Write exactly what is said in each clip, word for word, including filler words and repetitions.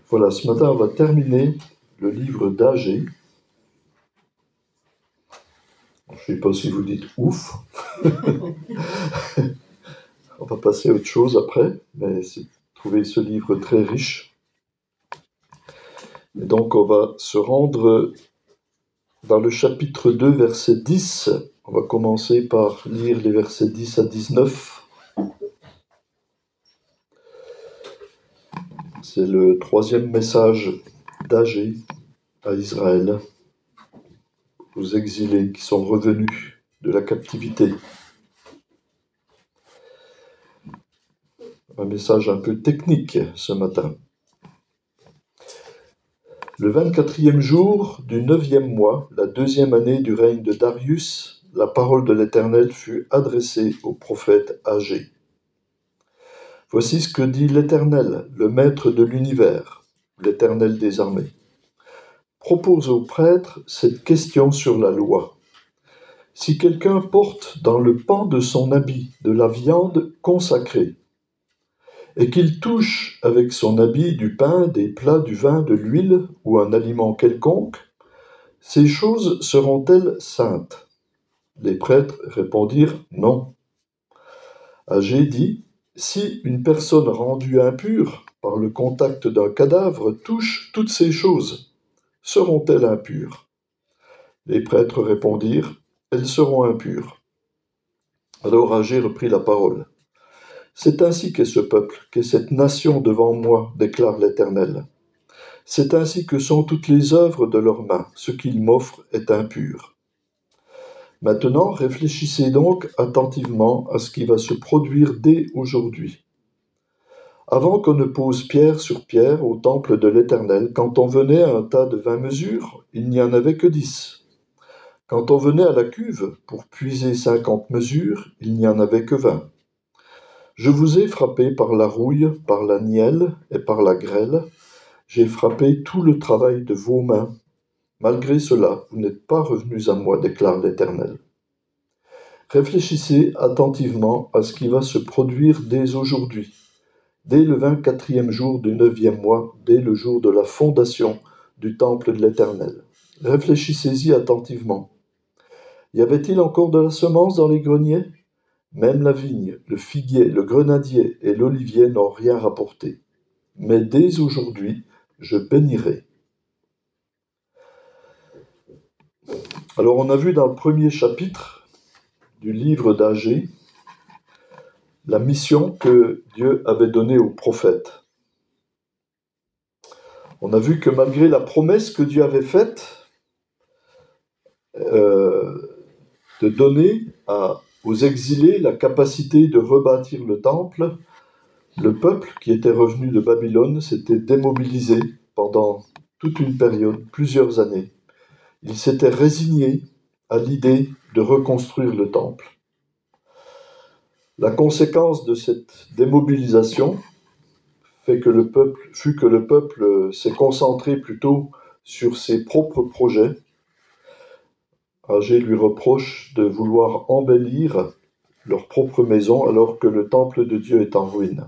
Voilà, ce matin, on va terminer le livre d'Agée. Je ne sais pas si vous dites ouf. On va passer à autre chose après, mais c'est trouver ce livre très riche. Et donc, on va se rendre dans le chapitre deux, verset dix. On va commencer par lire les versets dix à dix-neuf. C'est le troisième message d'Agée à Israël, aux exilés qui sont revenus de la captivité. Un message un peu technique ce matin. Le vingt-quatrième jour du neuvième mois, la deuxième année du règne de Darius, la parole de l'Éternel fut adressée au prophète Agée. Voici ce que dit l'Éternel, le maître de l'univers, l'Éternel des armées. Propose aux prêtres cette question sur la loi. Si quelqu'un porte dans le pan de son habit de la viande consacrée, et qu'il touche avec son habit du pain, des plats, du vin, de l'huile ou un aliment quelconque, ces choses seront-elles saintes ? Les prêtres répondirent non. Agée dit, si une personne rendue impure par le contact d'un cadavre touche toutes ces choses, seront-elles impures ? Les prêtres répondirent, elles seront impures. Alors Agée reprit la parole. C'est ainsi qu'est ce peuple, qu'est cette nation devant moi, déclare l'Éternel. C'est ainsi que sont toutes les œuvres de leurs mains, ce qu'ils m'offrent est impur. Maintenant, réfléchissez donc attentivement à ce qui va se produire dès aujourd'hui. Avant qu'on ne pose pierre sur pierre au temple de l'Éternel, quand on venait à un tas de vingt mesures, il n'y en avait que dix. Quand on venait à la cuve pour puiser cinquante mesures, il n'y en avait que vingt. Je vous ai frappé par la rouille, par la nielle et par la grêle. J'ai frappé tout le travail de vos mains. Malgré cela, vous n'êtes pas revenus à moi, déclare l'Éternel. Réfléchissez attentivement à ce qui va se produire dès aujourd'hui, dès le vingt-quatrième jour du neuvième mois, dès le jour de la fondation du temple de l'Éternel. Réfléchissez-y attentivement. Y avait-il encore de la semence dans les greniers ? Même la vigne, le figuier, le grenadier et l'olivier n'ont rien rapporté. Mais dès aujourd'hui, je bénirai. Alors on a vu dans le premier chapitre du livre d'Agée la mission que Dieu avait donnée aux prophètes. On a vu que malgré la promesse que Dieu avait faite euh, de donner à aux exilés la capacité de rebâtir le temple, le peuple qui était revenu de Babylone s'était démobilisé pendant toute une période, plusieurs années. Il s'était résigné à l'idée de reconstruire le temple. La conséquence de cette démobilisation fait que le peuple, fut que le peuple s'est concentré plutôt sur ses propres projets. Agée lui reproche de vouloir embellir leur propre maison alors que le temple de Dieu est en ruine.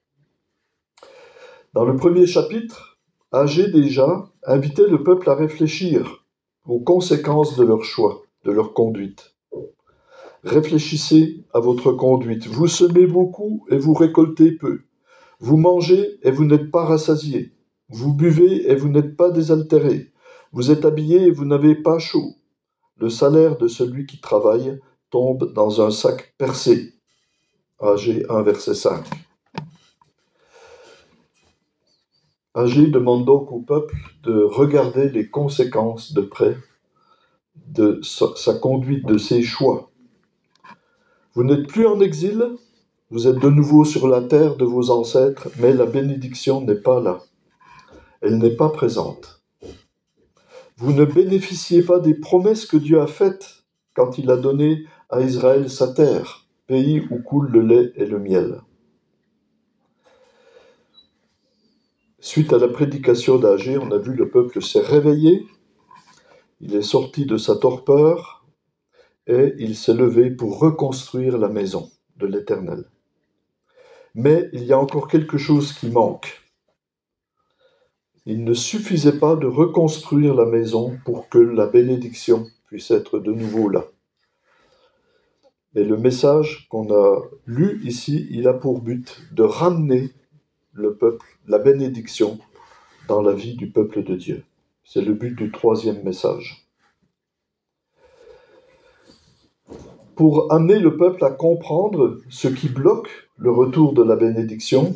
Dans le premier chapitre, Agée déjà invitait le peuple à réfléchir aux conséquences de leur choix, de leur conduite. Réfléchissez à votre conduite. Vous semez beaucoup et vous récoltez peu. Vous mangez et vous n'êtes pas rassasiés. Vous buvez et vous n'êtes pas désaltérés. Vous êtes habillés et vous n'avez pas chaud. Le salaire de celui qui travaille tombe dans un sac percé. Agée un, verset cinq. Agée demande donc au peuple de regarder les conséquences de près de sa, sa conduite, de ses choix. Vous n'êtes plus en exil, vous êtes de nouveau sur la terre de vos ancêtres, mais la bénédiction n'est pas là. Elle n'est pas présente. Vous ne bénéficiez pas des promesses que Dieu a faites quand il a donné à Israël sa terre, pays où coule le lait et le miel. Suite à la prédication d'Agée, on a vu le peuple s'est réveillé, il est sorti de sa torpeur et il s'est levé pour reconstruire la maison de l'Éternel. Mais il y a encore quelque chose qui manque. il ne suffisait pas de reconstruire la maison pour que la bénédiction puisse être de nouveau là. Et le message qu'on a lu ici, il a pour but de ramener le peuple, la bénédiction dans la vie du peuple de Dieu. C'est le but du troisième message. Pour amener le peuple à comprendre ce qui bloque le retour de la bénédiction,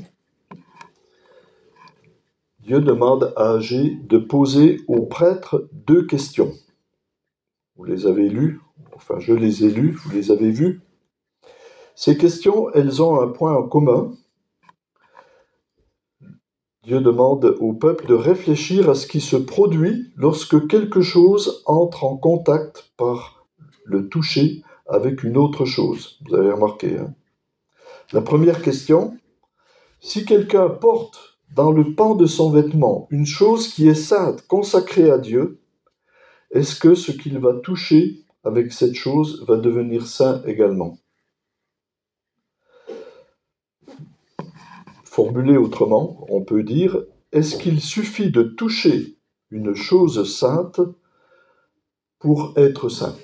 Dieu demande à Agé de poser aux prêtres deux questions. Vous les avez lues, enfin je les ai lues, vous les avez vues. Ces questions, elles ont un point en commun. Dieu demande au peuple de réfléchir à ce qui se produit lorsque quelque chose entre en contact par le toucher avec une autre chose. Vous avez remarqué, hein? La première question, si quelqu'un porte dans le pan de son vêtement une chose qui est sainte, consacrée à Dieu, est-ce que ce qu'il va toucher avec cette chose va devenir saint également? Formulé autrement, on peut dire, est-ce qu'il suffit de toucher une chose sainte pour être saint?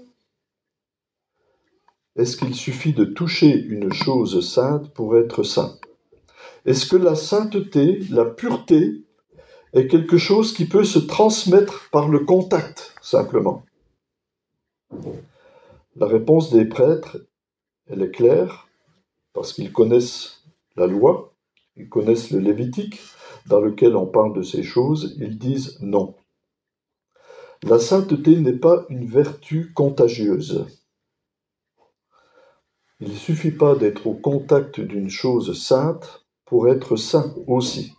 Est-ce qu'il suffit de toucher une chose sainte pour être saint? Est-ce que la sainteté, la pureté, est quelque chose qui peut se transmettre par le contact, simplement? La réponse des prêtres, elle est claire, parce qu'ils connaissent la loi, ils connaissent le Lévitique, dans lequel on parle de ces choses, ils disent non. La sainteté n'est pas une vertu contagieuse. Il ne suffit pas d'être au contact d'une chose sainte pour être saint aussi.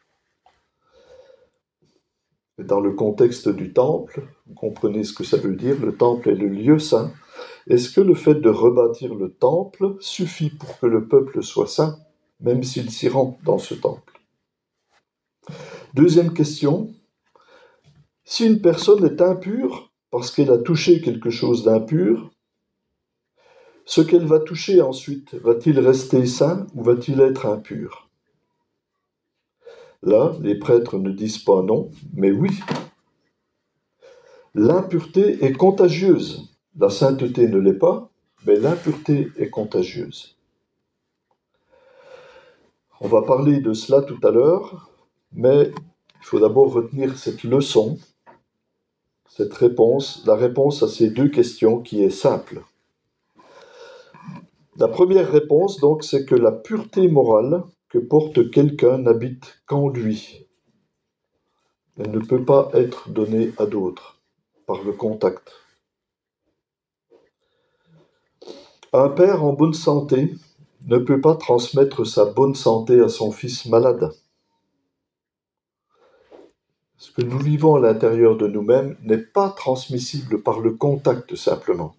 Dans le contexte du temple, vous comprenez ce que ça veut dire, le temple est le lieu saint. Est-ce que le fait de rebâtir le temple suffit pour que le peuple soit saint, même s'il s'y rend dans ce temple? Deuxième question, si une personne est impure parce qu'elle a touché quelque chose d'impur, ce qu'elle va toucher ensuite, va-t-il rester saint ou va-t-il être impur? Là, les prêtres ne disent pas non, mais oui. L'impureté est contagieuse. La sainteté ne l'est pas, mais l'impureté est contagieuse. On va parler de cela tout à l'heure, mais il faut d'abord retenir cette leçon, cette réponse, la réponse à ces deux questions qui est simple. La première réponse, donc, c'est que la pureté morale que porte quelqu'un n'habite qu'en lui. Elle ne peut pas être donnée à d'autres par le contact. Un père en bonne santé ne peut pas transmettre sa bonne santé à son fils malade. Ce que nous vivons à l'intérieur de nous-mêmes n'est pas transmissible par le contact simplement.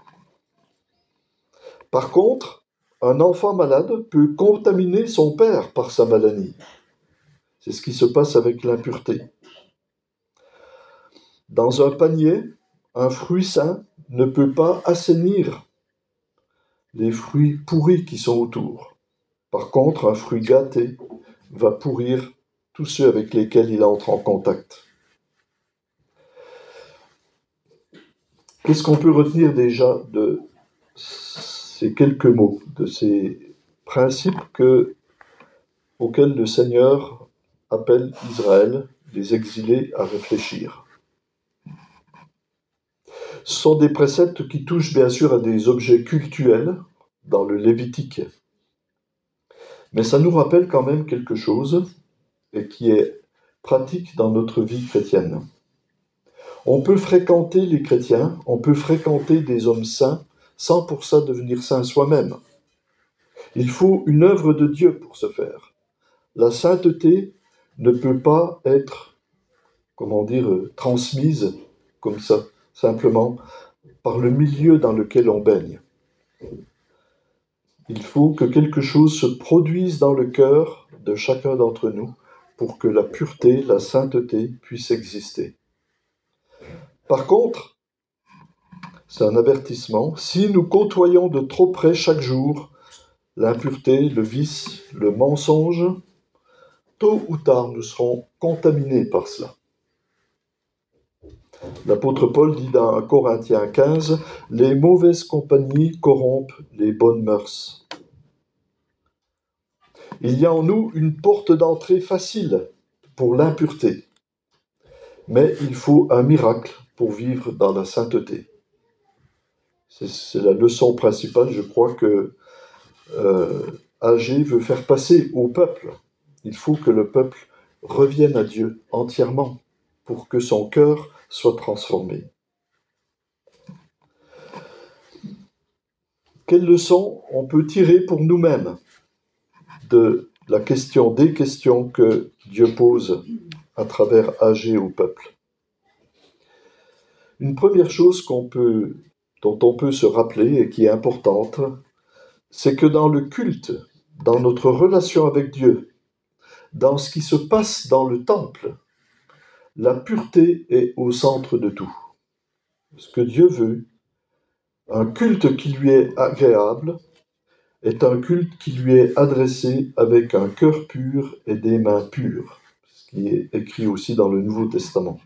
Par contre, un enfant malade peut contaminer son père par sa maladie. C'est ce qui se passe avec l'impureté. Dans un panier, un fruit sain ne peut pas assainir les fruits pourris qui sont autour. Par contre, un fruit gâté va pourrir tous ceux avec lesquels il entre en contact. Qu'est-ce qu'on peut retenir déjà de ces quelques mots, de ces principes que, auxquels le Seigneur appelle Israël, les exilés, à réfléchir? Ce sont des préceptes qui touchent bien sûr à des objets cultuels dans le Lévitique. Mais ça nous rappelle quand même quelque chose et qui est pratique dans notre vie chrétienne. On peut fréquenter les chrétiens, on peut fréquenter des hommes saints sans pour ça devenir saint soi-même. Il faut une œuvre de Dieu pour ce faire. La sainteté ne peut pas être, comment dire, transmise comme ça, simplement par le milieu dans lequel on baigne. Il faut que quelque chose se produise dans le cœur de chacun d'entre nous pour que la pureté, la sainteté puisse exister. Par contre, c'est un avertissement, si nous côtoyons de trop près chaque jour l'impureté, le vice, le mensonge, tôt ou tard, nous serons contaminés par cela. L'apôtre Paul dit dans Corinthiens quinze, « Les mauvaises compagnies corrompent les bonnes mœurs. » Il y a en nous une porte d'entrée facile pour l'impureté, mais il faut un miracle pour vivre dans la sainteté. C'est, c'est la leçon principale, je crois, que euh, Agé veut faire passer au peuple. Il faut que le peuple revienne à Dieu entièrement pour que son cœur soit transformé. Quelle leçon on peut tirer pour nous-mêmes de la question, des questions que Dieu pose à travers Agé au peuple? Une première chose qu'on peut, dont on peut se rappeler et qui est importante, c'est que dans le culte, dans notre relation avec Dieu, dans ce qui se passe dans le temple, la pureté est au centre de tout. Ce que Dieu veut, un culte qui lui est agréable, est un culte qui lui est adressé avec un cœur pur et des mains pures, ce qui est écrit aussi dans le Nouveau Testament.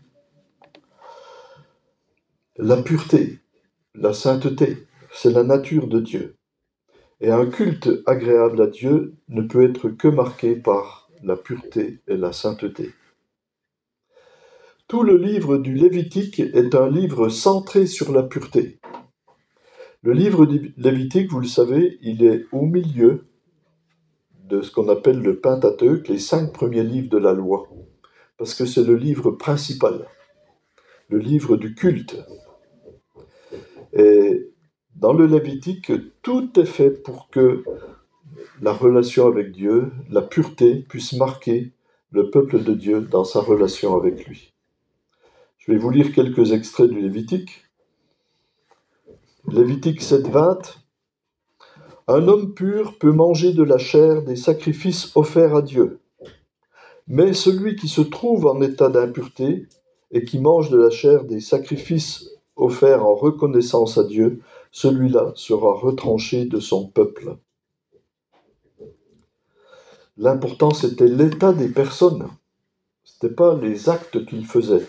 La pureté, la sainteté, c'est la nature de Dieu. Et un culte agréable à Dieu ne peut être que marqué par la pureté et la sainteté. Tout le livre du Lévitique est un livre centré sur la pureté. Le livre du Lévitique, vous le savez, il est au milieu de ce qu'on appelle le Pentateuque, les cinq premiers livres de la loi, parce que c'est le livre principal, le livre du culte. Et dans le Lévitique, tout est fait pour que la relation avec Dieu, la pureté, puisse marquer le peuple de Dieu dans sa relation avec lui. Je vais vous lire quelques extraits du Lévitique. Lévitique sept vingt. Un homme pur peut manger de la chair des sacrifices offerts à Dieu. Mais celui qui se trouve en état d'impureté et qui mange de la chair des sacrifices offerts en reconnaissance à Dieu, celui-là sera retranché de son peuple. L'important, c'était l'état des personnes. Ce n'était pas les actes qu'ils faisaient.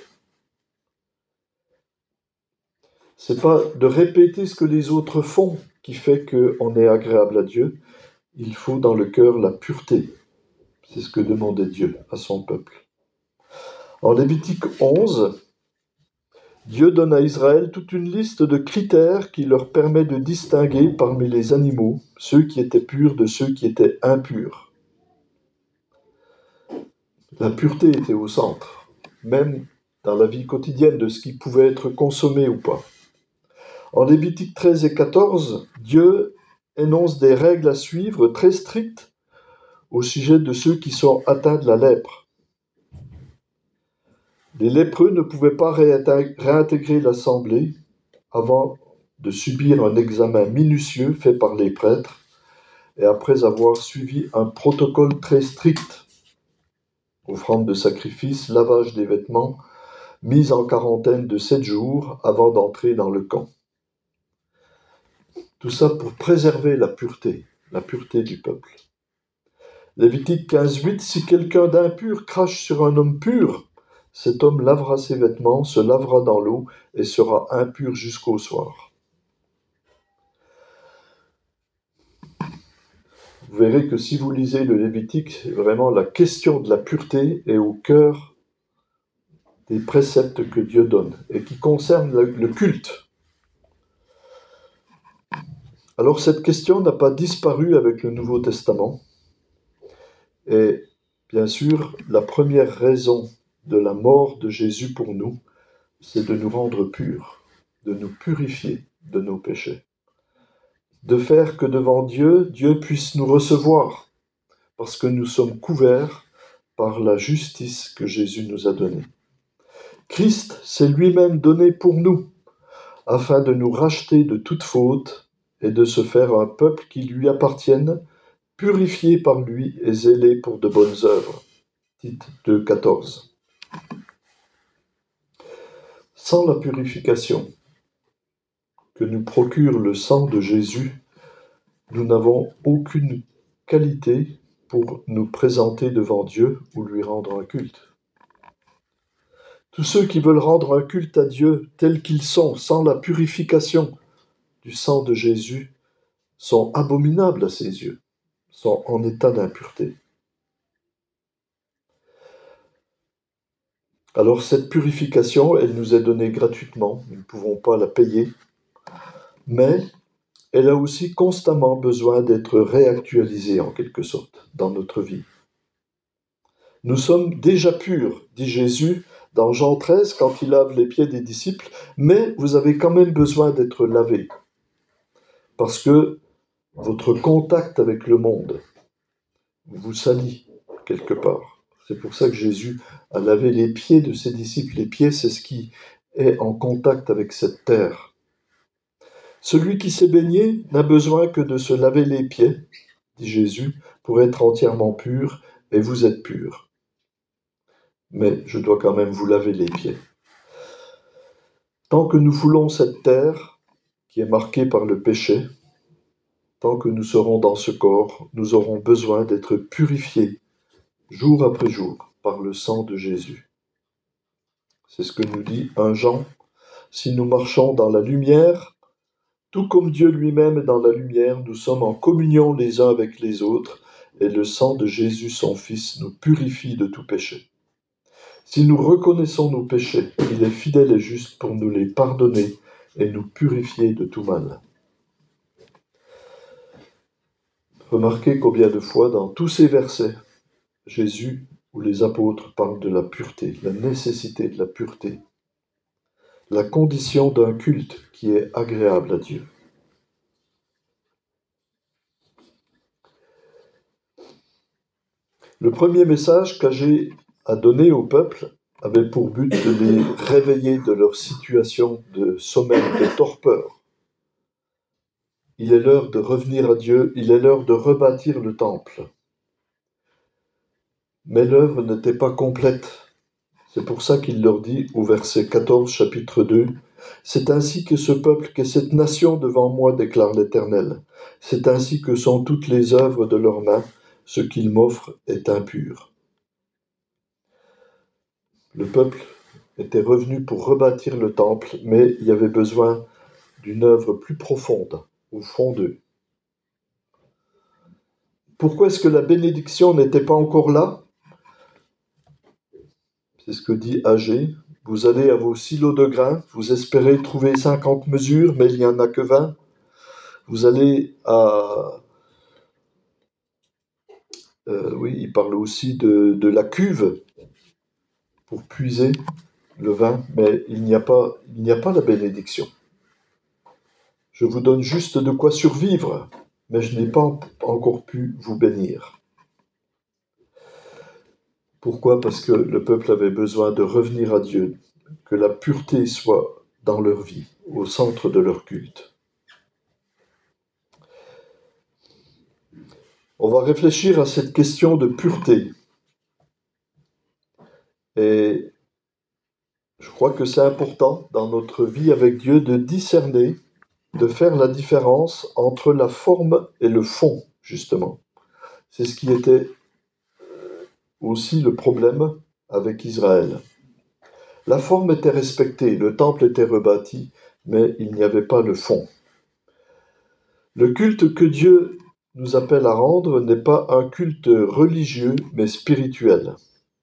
Ce n'est pas de répéter ce que les autres font qui fait qu'on est agréable à Dieu. Il faut dans le cœur la pureté. C'est ce que demandait Dieu à son peuple. En Lévitique onze, Dieu donne à Israël toute une liste de critères qui leur permet de distinguer parmi les animaux ceux qui étaient purs de ceux qui étaient impurs. La pureté était au centre, même dans la vie quotidienne de ce qui pouvait être consommé ou pas. En Lévitique treize et quatorze, Dieu énonce des règles à suivre très strictes au sujet de ceux qui sont atteints de la lèpre. Les lépreux ne pouvaient pas réintégrer l'assemblée avant de subir un examen minutieux fait par les prêtres et après avoir suivi un protocole très strict. Offrande de sacrifice, lavage des vêtements, mise en quarantaine de sept jours avant d'entrer dans le camp. Tout ça pour préserver la pureté, la pureté du peuple. Lévitique quinze huit, si quelqu'un d'impur crache sur un homme pur, cet homme lavera ses vêtements, se lavera dans l'eau et sera impur jusqu'au soir. Vous verrez que si vous lisez le Lévitique, vraiment la question de la pureté est au cœur des préceptes que Dieu donne et qui concernent le culte. Alors cette question n'a pas disparu avec le Nouveau Testament. Et bien sûr, la première raison de la mort de Jésus pour nous, c'est de nous rendre purs, de nous purifier de nos péchés, de faire que devant Dieu, Dieu puisse nous recevoir, parce que nous sommes couverts par la justice que Jésus nous a donnée. Christ s'est lui-même donné pour nous, afin de nous racheter de toute faute et de se faire un peuple qui lui appartienne, purifié par lui et zélé pour de bonnes œuvres. Tite deux quatorze. Sans la purification que nous procure le sang de Jésus, nous n'avons aucune qualité pour nous présenter devant Dieu ou lui rendre un culte. Tous ceux qui veulent rendre un culte à Dieu tels qu'ils sont, sans la purification du sang de Jésus, sont abominables à ses yeux, sont en état d'impureté. Alors cette purification, elle nous est donnée gratuitement, nous ne pouvons pas la payer, mais elle a aussi constamment besoin d'être réactualisée en quelque sorte dans notre vie. Nous sommes déjà purs, dit Jésus dans Jean treize quand il lave les pieds des disciples, mais vous avez quand même besoin d'être lavés, parce que votre contact avec le monde vous salit quelque part. C'est pour ça que Jésus a lavé les pieds de ses disciples. Les pieds, c'est ce qui est en contact avec cette terre. Celui qui s'est baigné n'a besoin que de se laver les pieds, dit Jésus, pour être entièrement pur, et vous êtes purs. Mais je dois quand même vous laver les pieds. Tant que nous foulons cette terre, qui est marquée par le péché, tant que nous serons dans ce corps, nous aurons besoin d'être purifiés, jour après jour, par le sang de Jésus. C'est ce que nous dit un Jean. Si nous marchons dans la lumière, tout comme Dieu lui-même est dans la lumière, nous sommes en communion les uns avec les autres, et le sang de Jésus, son Fils, nous purifie de tout péché. Si nous reconnaissons nos péchés, il est fidèle et juste pour nous les pardonner et nous purifier de tout mal. Remarquez combien de fois dans tous ces versets, Jésus ou les apôtres parlent de la pureté, la nécessité de la pureté, la condition d'un culte qui est agréable à Dieu. Le premier message qu'Agé a donné au peuple avait pour but de les réveiller de leur situation de sommeil, de torpeur. Il est l'heure de revenir à Dieu, il est l'heure de rebâtir le temple. Mais l'œuvre n'était pas complète. C'est pour ça qu'il leur dit au verset quatorze, chapitre deux, « C'est ainsi que ce peuple, que cette nation devant moi, déclare l'Éternel. C'est ainsi que sont toutes les œuvres de leurs mains, ce qu'ils m'offrent est impur. » Le peuple était revenu pour rebâtir le temple, mais il y avait besoin d'une œuvre plus profonde, au fond d'eux. Pourquoi est-ce que la bénédiction n'était pas encore là ? C'est ce que dit Agé. Vous allez à vos silos de grains, vous espérez trouver cinquante mesures, mais il n'y en a que vingt. Vous allez à... Euh, oui, il parle aussi de, de la cuve pour puiser le vin, mais il n'y a pas, il n'y a pas la bénédiction. Je vous donne juste de quoi survivre, mais je n'ai pas encore pu vous bénir. Pourquoi ? Parce que le peuple avait besoin de revenir à Dieu, que la pureté soit dans leur vie, au centre de leur culte. On va réfléchir à cette question de pureté. Et je crois que c'est important dans notre vie avec Dieu de discerner, de faire la différence entre la forme et le fond, justement. C'est ce qui était aussi le problème avec Israël. La forme était respectée, le temple était rebâti, mais il n'y avait pas le fond. Le culte que Dieu nous appelle à rendre n'est pas un culte religieux, mais spirituel.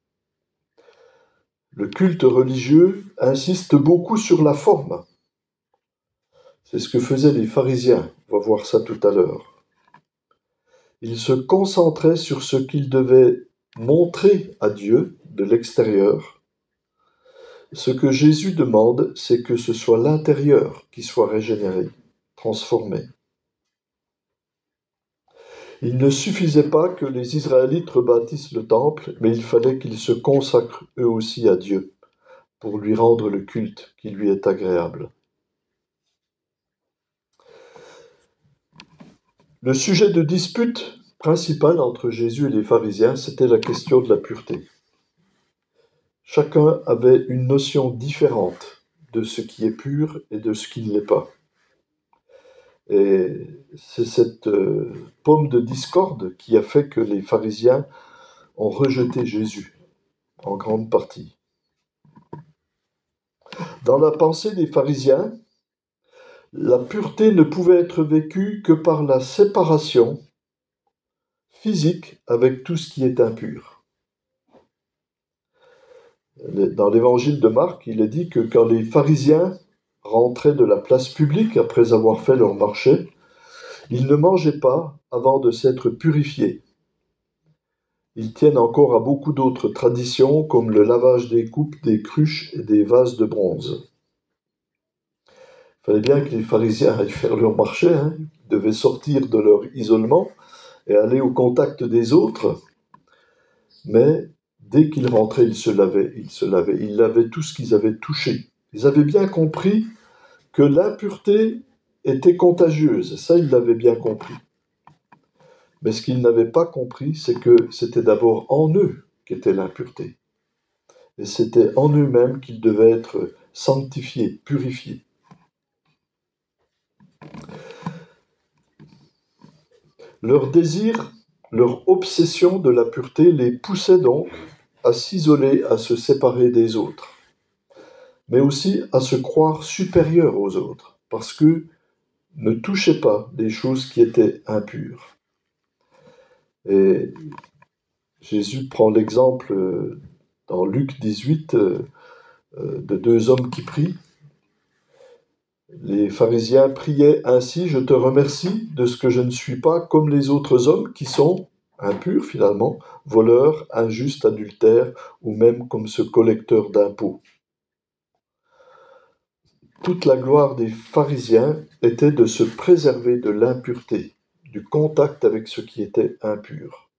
Le culte religieux insiste beaucoup sur la forme. C'est ce que faisaient les pharisiens, on va voir ça tout à l'heure. Ils se concentraient sur ce qu'ils devaient montrer à Dieu de l'extérieur. Ce que Jésus demande, c'est que ce soit l'intérieur qui soit régénéré, transformé. Il ne suffisait pas que les Israélites rebâtissent le temple, mais il fallait qu'ils se consacrent eux aussi à Dieu, pour lui rendre le culte qui lui est agréable. Le sujet de dispute principal entre Jésus et les pharisiens, c'était la question de la pureté. Chacun avait une notion différente de ce qui est pur et de ce qui ne l'est pas. Et c'est cette euh, pomme de discorde qui a fait que les pharisiens ont rejeté Jésus en grande partie. Dans la pensée des pharisiens, la pureté ne pouvait être vécue que par la séparation physique avec tout ce qui est impur. Dans l'évangile de Marc, il est dit que quand les pharisiens rentraient de la place publique après avoir fait leur marché, ils ne mangeaient pas avant de s'être purifiés. Ils tiennent encore à beaucoup d'autres traditions comme le lavage des coupes, des cruches et des vases de bronze. Il fallait bien que les pharisiens aillent faire leur marché, hein. Ils devaient sortir de leur isolement et aller au contact des autres. Mais dès qu'ils rentraient, ils se lavaient, ils se lavaient, ils lavaient tout ce qu'ils avaient touché. Ils avaient bien compris que l'impureté était contagieuse, ça ils l'avaient bien compris. Mais ce qu'ils n'avaient pas compris, c'est que c'était d'abord en eux qu'était l'impureté. Et c'était en eux-mêmes qu'ils devaient être sanctifiés, purifiés. Leur désir, leur obsession de la pureté les poussait donc à s'isoler, à se séparer des autres, mais aussi à se croire supérieurs aux autres, parce que ne touchaient pas des choses qui étaient impures. Et Jésus prend l'exemple dans Luc dix-huit de deux hommes qui prient. Les pharisiens priaient ainsi: « Je te remercie de ce que je ne suis pas comme les autres hommes qui sont impurs finalement, voleurs, injustes, adultères, ou même comme ce collecteur d'impôts. » Toute la gloire des pharisiens était de se préserver de l'impureté, du contact avec ce qui était impur.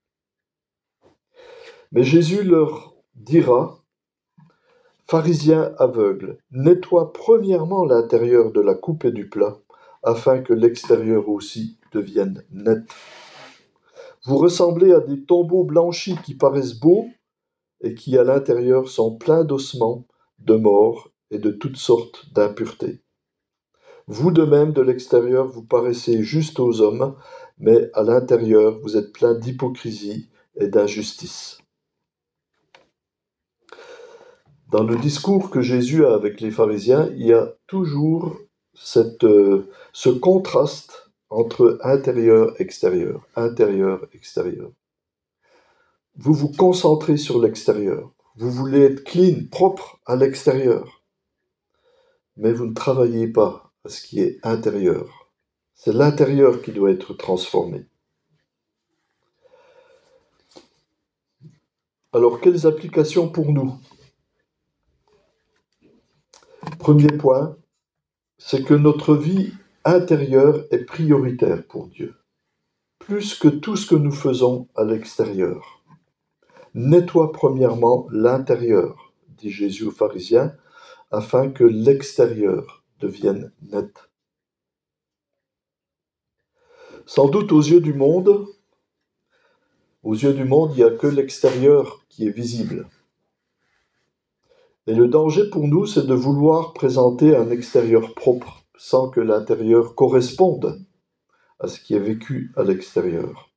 Mais Jésus leur dira: « Pharisiens aveugles, nettoie premièrement l'intérieur de la coupe et du plat, afin que l'extérieur aussi devienne net. Vous ressemblez à des tombeaux blanchis qui paraissent beaux et qui à l'intérieur sont pleins d'ossements, de morts et de toutes sortes d'impuretés. Vous de même, de l'extérieur, vous paraissez juste aux hommes, mais à l'intérieur, vous êtes plein d'hypocrisie et d'injustice. » Dans le discours que Jésus a avec les pharisiens, il y a toujours cette, euh, ce contraste entre intérieur-extérieur, intérieur-extérieur. Vous vous concentrez sur l'extérieur, vous voulez être clean, propre à l'extérieur, mais vous ne travaillez pas à ce qui est intérieur. C'est l'intérieur qui doit être transformé. Alors, quelles applications pour nous ? Premier point, c'est que notre vie intérieure est prioritaire pour Dieu, plus que tout ce que nous faisons à l'extérieur. Nettoie premièrement l'intérieur, dit Jésus aux pharisiens, afin que l'extérieur devienne net. Sans doute aux yeux du monde, aux yeux du monde, il n'y a que l'extérieur qui est visible. Et le danger pour nous, c'est de vouloir présenter un extérieur propre sans que l'intérieur corresponde à ce qui est vécu à l'extérieur.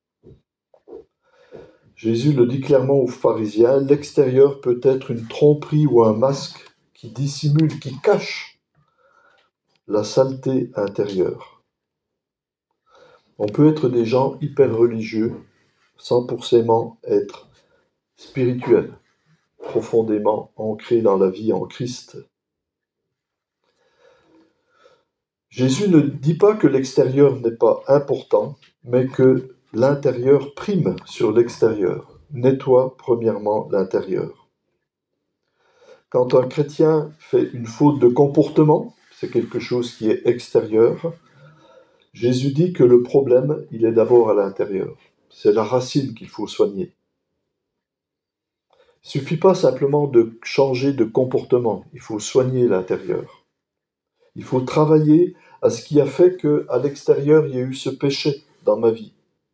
Jésus le dit clairement aux pharisiens, l'extérieur peut être une tromperie ou un masque qui dissimule, qui cache la saleté intérieure. On peut être des gens hyper religieux sans forcément être spirituels, profondément ancrés dans la vie en Christ. Jésus ne dit pas que l'extérieur n'est pas important, mais que l'intérieur prime sur l'extérieur. Nettoie premièrement l'intérieur. Quand un chrétien fait une faute de comportement, c'est quelque chose qui est extérieur, Jésus dit que le problème, il est d'abord à l'intérieur. C'est la racine qu'il faut soigner. Il ne suffit pas simplement de changer de comportement, il faut soigner l'intérieur. Il faut travailler à ce qui a fait qu'à l'extérieur, il y a eu ce péché dans ma vie.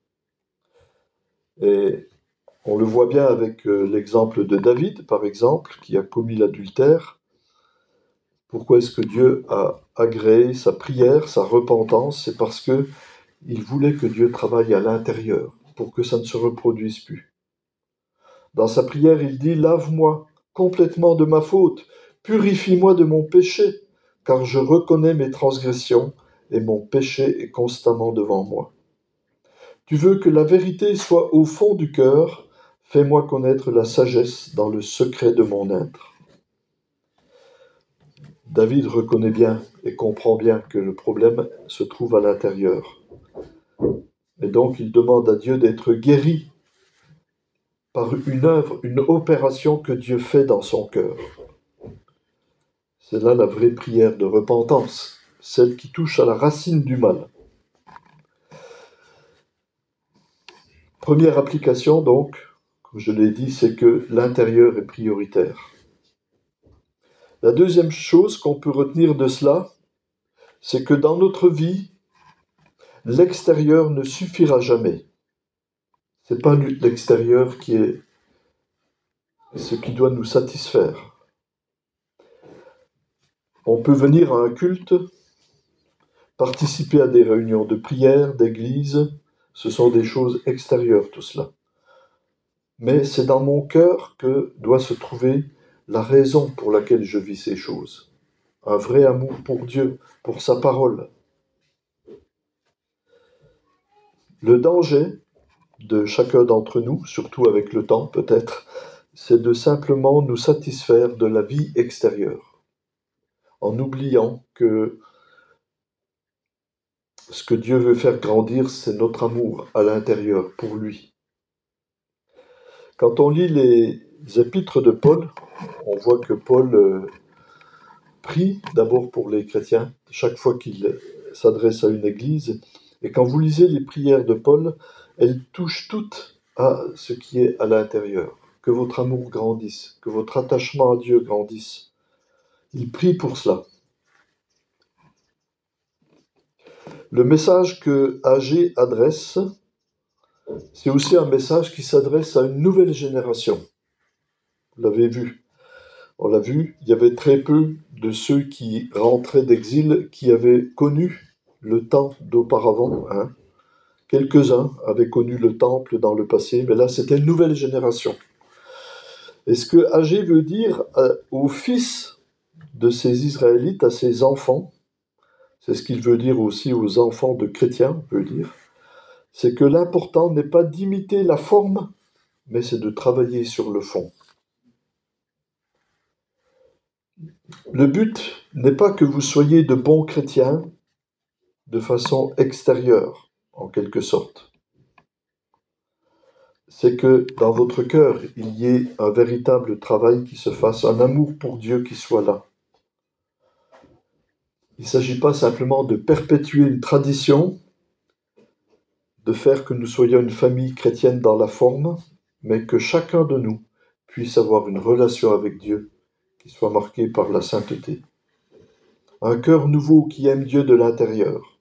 Et on le voit bien avec l'exemple de David, par exemple, qui a commis l'adultère. Pourquoi est-ce que Dieu a agréé sa prière, sa repentance? C'est parce que il voulait que Dieu travaille à l'intérieur, pour que ça ne se reproduise plus. Dans sa prière, il dit « Lave-moi complètement de ma faute, purifie-moi de mon péché, car je reconnais mes transgressions et mon péché est constamment devant moi. Tu veux que la vérité soit au fond du cœur, fais-moi connaître la sagesse dans le secret de mon être. » David reconnaît bien et comprend bien que le problème se trouve à l'intérieur. Et donc il demande à Dieu d'être guéri par une œuvre, une opération que Dieu fait dans son cœur. C'est là la vraie prière de repentance, celle qui touche à la racine du mal. Première application donc, comme je l'ai dit, c'est que l'intérieur est prioritaire. La deuxième chose qu'on peut retenir de cela, c'est que dans notre vie, l'extérieur ne suffira jamais. Ce n'est pas l'extérieur qui est ce qui doit nous satisfaire. On peut venir à un culte, participer à des réunions de prière, d'église, ce sont des choses extérieures tout cela. Mais c'est dans mon cœur que doit se trouver la raison pour laquelle je vis ces choses. Un vrai amour pour Dieu, pour sa parole. Le danger de chacun d'entre nous, surtout avec le temps peut-être, c'est de simplement nous satisfaire de la vie extérieure, en oubliant que ce que Dieu veut faire grandir, c'est notre amour à l'intérieur pour lui. Quand on lit les épîtres de Paul, on voit que Paul euh, prie d'abord pour les chrétiens, chaque fois qu'il s'adresse à une église. Et quand vous lisez les prières de Paul, elles touchent toutes à ce qui est à l'intérieur. Que votre amour grandisse, que votre attachement à Dieu grandisse. Il prie pour cela. Le message que Agé adresse, c'est aussi un message qui s'adresse à une nouvelle génération. Vous l'avez vu. On l'a vu, il y avait très peu de ceux qui rentraient d'exil qui avaient connu le temps d'auparavant. Hein. Quelques-uns avaient connu le temple dans le passé, mais là c'était une nouvelle génération. Et ce que Agé veut dire euh, aux fils de ces Israélites, à ces enfants, c'est ce qu'il veut dire aussi aux enfants de chrétiens, on peut dire, c'est que l'important n'est pas d'imiter la forme, mais c'est de travailler sur le fond. Le but n'est pas que vous soyez de bons chrétiens de façon extérieure, en quelque sorte. C'est que dans votre cœur, il y ait un véritable travail qui se fasse, un amour pour Dieu qui soit là. Il ne s'agit pas simplement de perpétuer une tradition, de faire que nous soyons une famille chrétienne dans la forme, mais que chacun de nous puisse avoir une relation avec Dieu qui soit marquée par la sainteté. Un cœur nouveau qui aime Dieu de l'intérieur.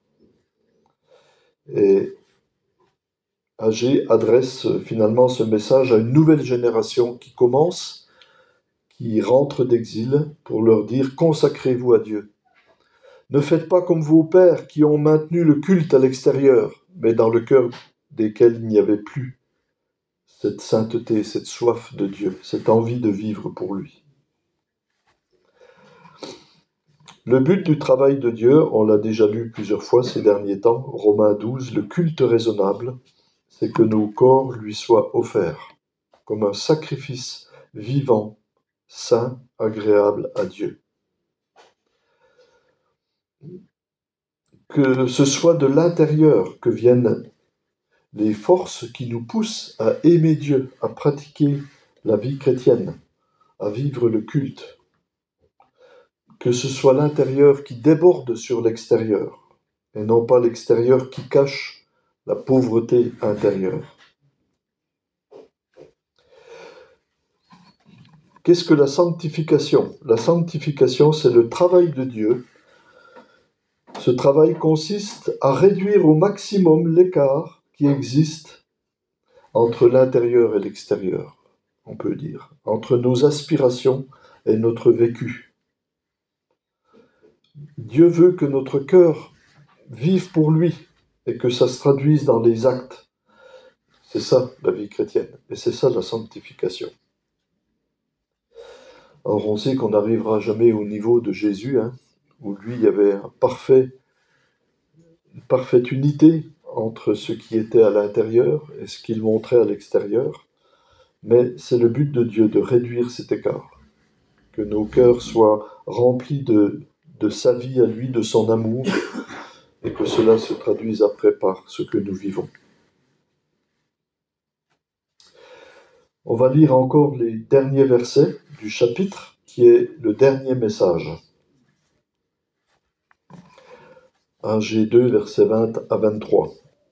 Et Agé adresse finalement ce message à une nouvelle génération qui commence, qui rentre d'exil, pour leur dire « Consacrez-vous à Dieu ». Ne faites pas comme vos pères qui ont maintenu le culte à l'extérieur, mais dans le cœur desquels il n'y avait plus cette sainteté, cette soif de Dieu, cette envie de vivre pour lui. Le but du travail de Dieu, on l'a déjà lu plusieurs fois ces derniers temps, Romains douze, le culte raisonnable, c'est que nos corps lui soient offerts comme un sacrifice vivant, saint, agréable à Dieu. Que ce soit de l'intérieur que viennent les forces qui nous poussent à aimer Dieu, à pratiquer la vie chrétienne, à vivre le culte. Que ce soit l'intérieur qui déborde sur l'extérieur, et non pas l'extérieur qui cache la pauvreté intérieure. Qu'est-ce que la sanctification? La sanctification, c'est le travail de Dieu. Ce travail consiste à réduire au maximum l'écart qui existe entre l'intérieur et l'extérieur, on peut dire, entre nos aspirations et notre vécu. Dieu veut que notre cœur vive pour lui et que ça se traduise dans les actes. C'est ça la vie chrétienne et c'est ça la sanctification. Alors on sait qu'on n'arrivera jamais au niveau de Jésus, hein, où lui il y avait un parfait, une parfaite unité entre ce qui était à l'intérieur et ce qu'il montrait à l'extérieur. Mais c'est le but de Dieu de réduire cet écart, que nos cœurs soient remplis de, de sa vie à lui, de son amour, et que cela se traduise après par ce que nous vivons. On va lire encore les derniers versets du chapitre, qui est le dernier message. un G deux, versets vingt à vingt-trois.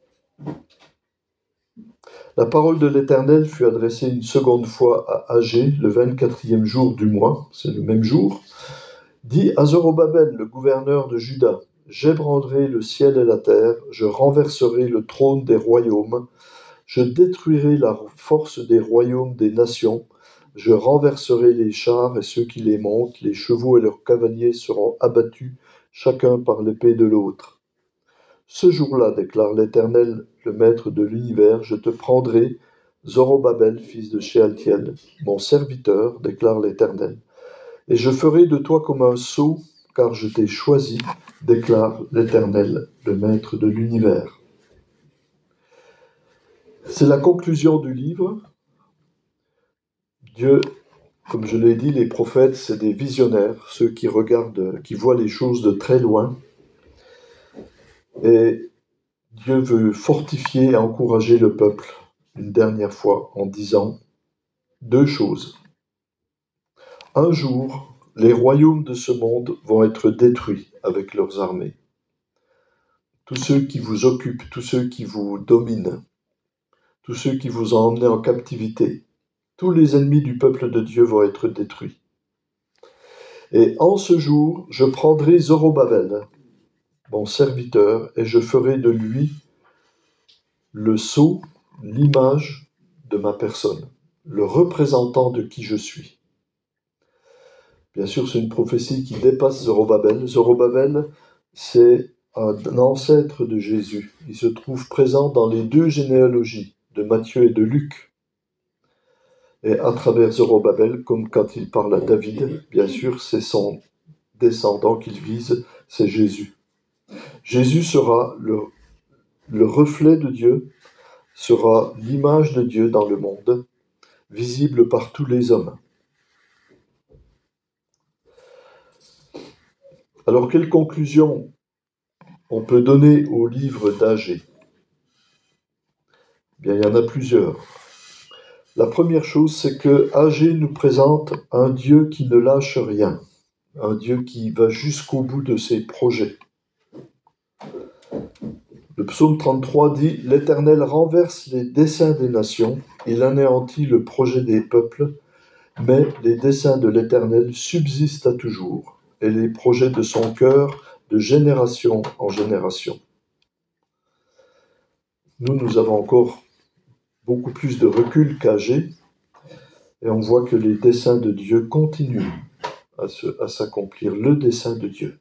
La parole de l'Éternel fut adressée une seconde fois à Agé, le vingt-quatrième jour du mois, c'est le même jour. Dis à Zorobabel, le gouverneur de Juda, j'ébranlerai le ciel et la terre, je renverserai le trône des royaumes, je détruirai la force des royaumes des nations, je renverserai les chars et ceux qui les montent, les chevaux et leurs cavaliers seront abattus, chacun par l'épée de l'autre. Ce jour-là, déclare l'Éternel, le Maître de l'univers, je te prendrai, Zorobabel, fils de Shealtiel, mon serviteur, déclare l'Éternel, et je ferai de toi comme un sceau, car je t'ai choisi, déclare l'Éternel, le Maître de l'univers. C'est la conclusion du livre. Dieu, comme je l'ai dit, les prophètes, c'est des visionnaires, ceux qui regardent, qui voient les choses de très loin. Et Dieu veut fortifier et encourager le peuple une dernière fois en disant deux choses. Un jour, les royaumes de ce monde vont être détruits avec leurs armées. Tous ceux qui vous occupent, tous ceux qui vous dominent, tous ceux qui vous ont emmenés en captivité, tous les ennemis du peuple de Dieu vont être détruits. Et en ce jour, je prendrai Zorobabel, mon serviteur, et je ferai de lui le sceau, l'image de ma personne, le représentant de qui je suis. Bien sûr, c'est une prophétie qui dépasse Zorobabel. Zorobabel, c'est un ancêtre de Jésus. Il se trouve présent dans les deux généalogies de Matthieu et de Luc. Et à travers Zorobabel, comme quand il parle à David, bien sûr, c'est son descendant qu'il vise, c'est Jésus. Jésus sera le, le reflet de Dieu, sera l'image de Dieu dans le monde, visible par tous les hommes. Alors, quelle conclusion on peut donner au livre d'Agé ? Bien, il y en a plusieurs. La première chose, c'est que Agé nous présente un Dieu qui ne lâche rien, un Dieu qui va jusqu'au bout de ses projets. Le psaume trente-trois dit « L'Éternel renverse les desseins des nations, il anéantit le projet des peuples, mais les desseins de l'Éternel subsistent à toujours, et les projets de son cœur de génération en génération. » Nous, nous avons encore beaucoup plus de recul qu'Agé, et on voit que les desseins de Dieu continuent à, se, à s'accomplir, le dessein de Dieu.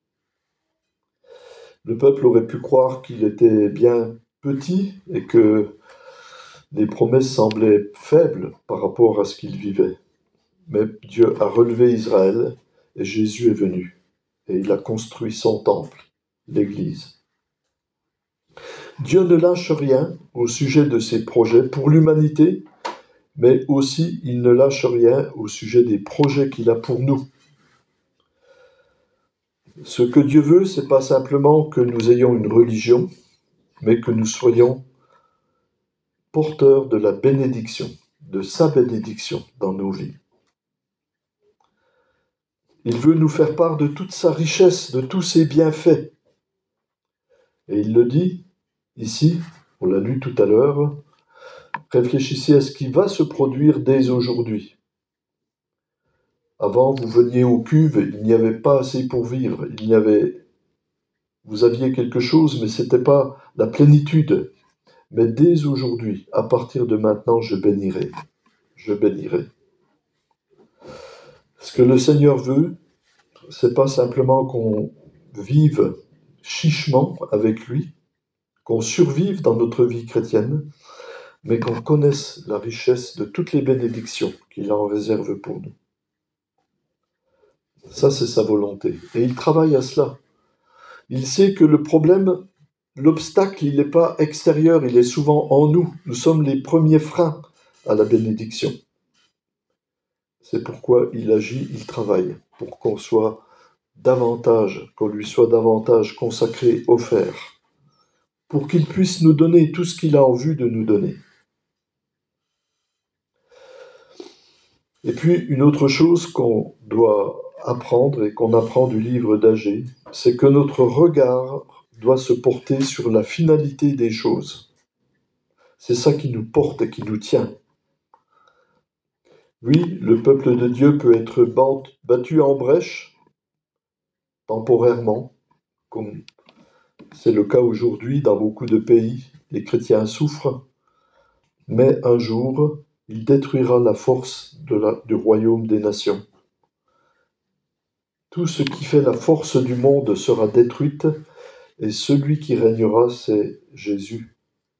Le peuple aurait pu croire qu'il était bien petit et que les promesses semblaient faibles par rapport à ce qu'il vivait. Mais Dieu a relevé Israël et Jésus est venu et il a construit son temple, l'Église. Dieu ne lâche rien au sujet de ses projets pour l'humanité, mais aussi il ne lâche rien au sujet des projets qu'il a pour nous. Ce que Dieu veut, c'est pas simplement que nous ayons une religion, mais que nous soyons porteurs de la bénédiction, de sa bénédiction dans nos vies. Il veut nous faire part de toute sa richesse, de tous ses bienfaits. Et il le dit ici, on l'a lu tout à l'heure, réfléchissez à ce qui va se produire dès aujourd'hui. Avant, vous veniez aux cuves, il n'y avait pas assez pour vivre. Il y avait, vous aviez quelque chose, mais ce n'était pas la plénitude. Mais dès aujourd'hui, à partir de maintenant, je bénirai. Je bénirai. Ce que le Seigneur veut, c'est pas simplement qu'on vive chichement avec lui, qu'on survive dans notre vie chrétienne, mais qu'on connaisse la richesse de toutes les bénédictions qu'il en réserve pour nous. Ça, c'est sa volonté. Et il travaille à cela. Il sait que le problème, l'obstacle, il n'est pas extérieur, il est souvent en nous. Nous sommes les premiers freins à la bénédiction. C'est pourquoi il agit, il travaille, pour qu'on soit davantage, qu'on lui soit davantage consacré, offert, pour qu'il puisse nous donner tout ce qu'il a en vue de nous donner. Et puis, une autre chose qu'on doit apprendre et qu'on apprend du livre d'Agée, c'est que notre regard doit se porter sur la finalité des choses. C'est ça qui nous porte et qui nous tient. Oui, le peuple de Dieu peut être battu en brèche, temporairement, comme c'est le cas aujourd'hui dans beaucoup de pays. Les chrétiens souffrent, mais un jour, il détruira la force de la, du royaume des nations. Tout ce qui fait la force du monde sera détruite, et celui qui régnera, c'est Jésus,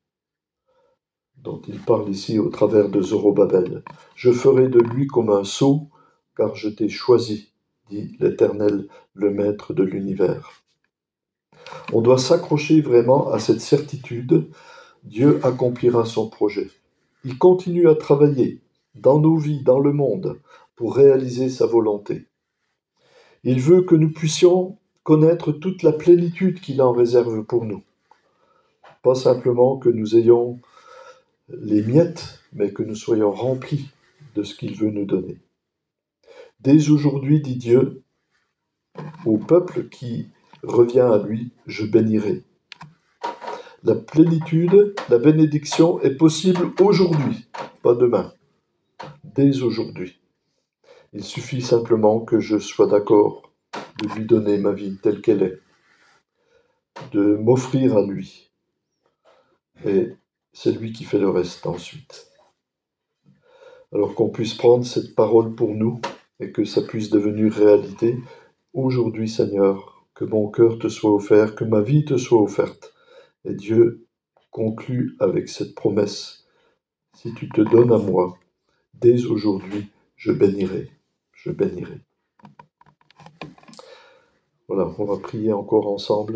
dont il parle ici au travers de Zorobabel. Je ferai de lui comme un sceau, car je t'ai choisi, dit l'Éternel, le Maître de l'univers. On doit s'accrocher vraiment à cette certitude, Dieu accomplira son projet. Il continue à travailler dans nos vies, dans le monde, pour réaliser sa volonté. Il veut que nous puissions connaître toute la plénitude qu'il en réserve pour nous. Pas simplement que nous ayons les miettes, mais que nous soyons remplis de ce qu'il veut nous donner. Dès aujourd'hui, dit Dieu, au peuple qui revient à lui, je bénirai. La plénitude, la bénédiction est possible aujourd'hui, pas demain. Dès aujourd'hui. Il suffit simplement que je sois d'accord de lui donner ma vie telle qu'elle est, de m'offrir à lui. Et c'est lui qui fait le reste ensuite. Alors qu'on puisse prendre cette parole pour nous et que ça puisse devenir réalité. Aujourd'hui, Seigneur, que mon cœur te soit offert, que ma vie te soit offerte. Et Dieu conclut avec cette promesse. Si tu te donnes à moi, dès aujourd'hui, je bénirai. Je bénirai. Voilà, on va prier encore ensemble.